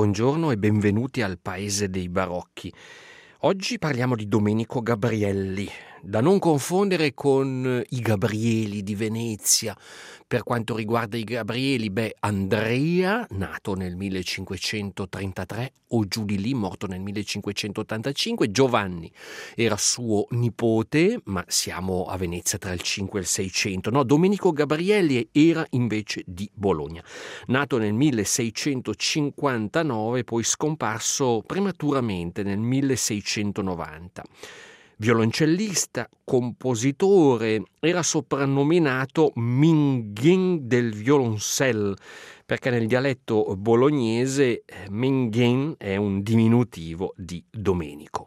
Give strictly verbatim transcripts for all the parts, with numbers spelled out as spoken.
buongiorno e benvenuti al Paese dei Barocchi. Oggi parliamo di Domenico Gabrielli, da non confondere con i Gabrieli di Venezia. Per quanto riguarda i Gabrieli, beh, Andrea, nato nel millecinquecentotrentatré, o giù di lì, morto nel millecinquecentottantacinque. Giovanni era suo nipote, ma siamo a Venezia tra il cinque e il seicento. No, Domenico Gabrielli era invece di Bologna. Nato nel milleseicentocinquantanove, poi scomparso prematuramente nel milleseicentonovanta. Violoncellista, compositore, era soprannominato Minguin del violoncelle, perché nel dialetto bolognese Minguin è un diminutivo di Domenico.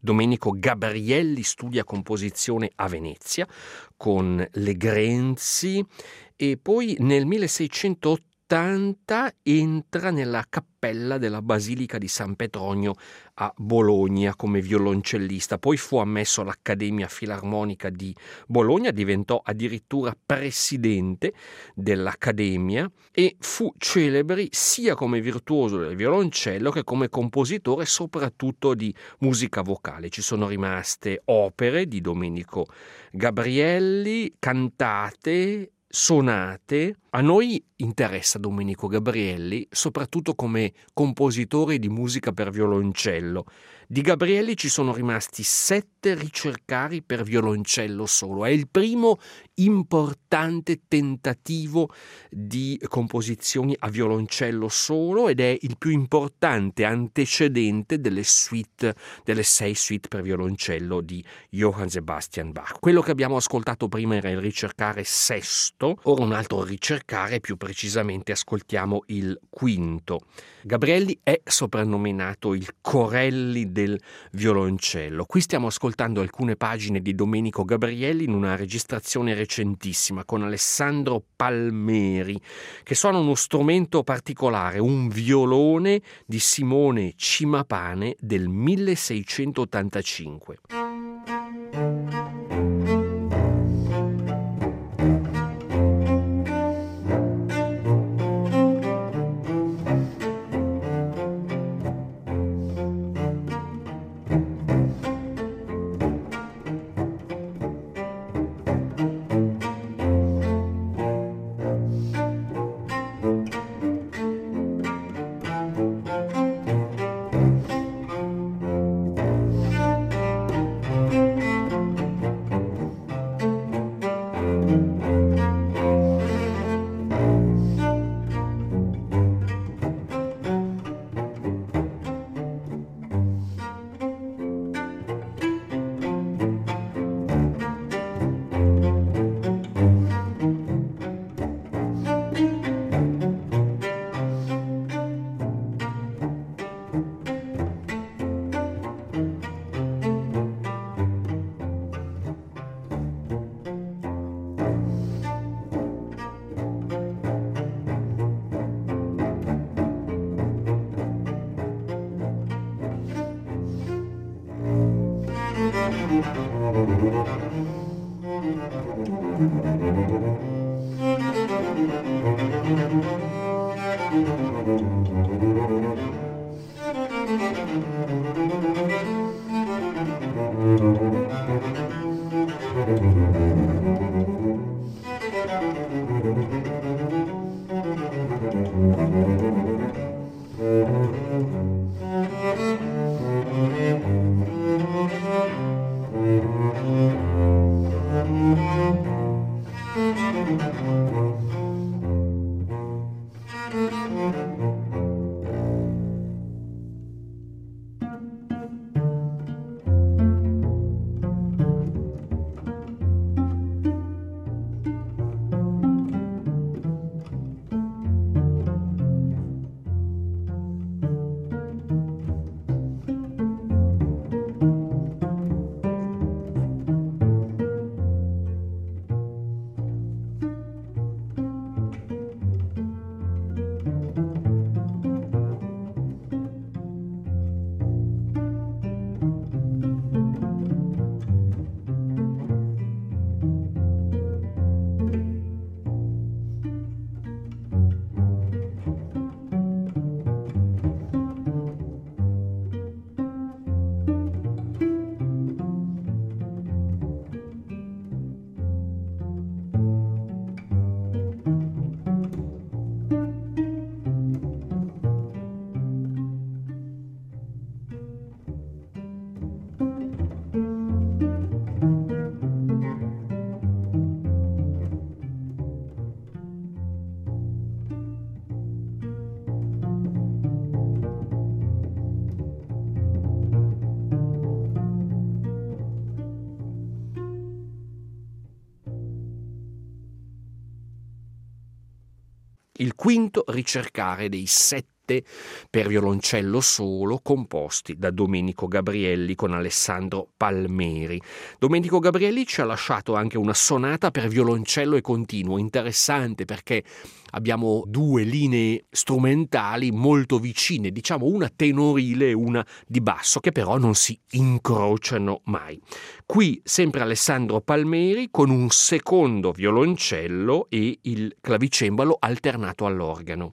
Domenico Gabrielli studia composizione a Venezia con Legrenzi e poi nel milleseicentottanta entra nella cappella della Basilica di San Petronio a Bologna come violoncellista. Poi fu ammesso all'Accademia Filarmonica di Bologna, diventò addirittura presidente dell'Accademia e fu celebre sia come virtuoso del violoncello che come compositore soprattutto di musica vocale. Ci sono rimaste opere di Domenico Gabrielli, cantate, sonate. A noi interessa Domenico Gabrielli soprattutto come compositore di musica per violoncello. Di Gabrielli ci sono rimasti sette ricercari per violoncello solo. È il primo importante tentativo di composizioni a violoncello solo ed è il più importante antecedente delle suite, delle sei suite per violoncello di Johann Sebastian Bach. Quello che abbiamo ascoltato prima era il ricercare sesto, ora un altro ricercare, più precisamente ascoltiamo il quinto. Gabrielli è soprannominato il Corelli del violoncello. Qui stiamo ascoltando alcune pagine di Domenico Gabrielli in una registrazione recentissima con Alessandro Palmeri, che suona uno strumento particolare, un violone di Simone Cimapane del milleseicentottantacinque. Il quinto ricercare dei sette sonate per violoncello solo composti da Domenico Gabrielli con Alessandro Palmeri. Domenico Gabrielli ci ha lasciato anche una sonata per violoncello e continuo, interessante perché abbiamo due linee strumentali molto vicine, diciamo una tenorile e una di basso, che però non si incrociano mai. Qui sempre Alessandro Palmeri con un secondo violoncello e il clavicembalo alternato all'organo.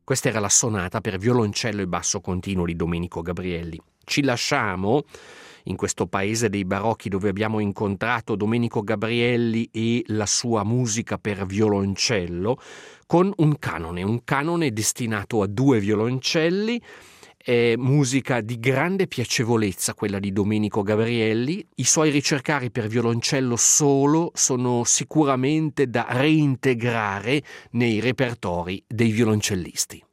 Questa era la sonata per violoncello e basso continuo di Domenico Gabrielli. Ci lasciamo in questo paese dei barocchi dove abbiamo incontrato Domenico Gabrielli e la sua musica per violoncello con un canone, un canone destinato a due violoncelli. È musica di grande piacevolezza quella di Domenico Gabrielli. I suoi ricercari per violoncello solo sono sicuramente da reintegrare nei repertori dei violoncellisti.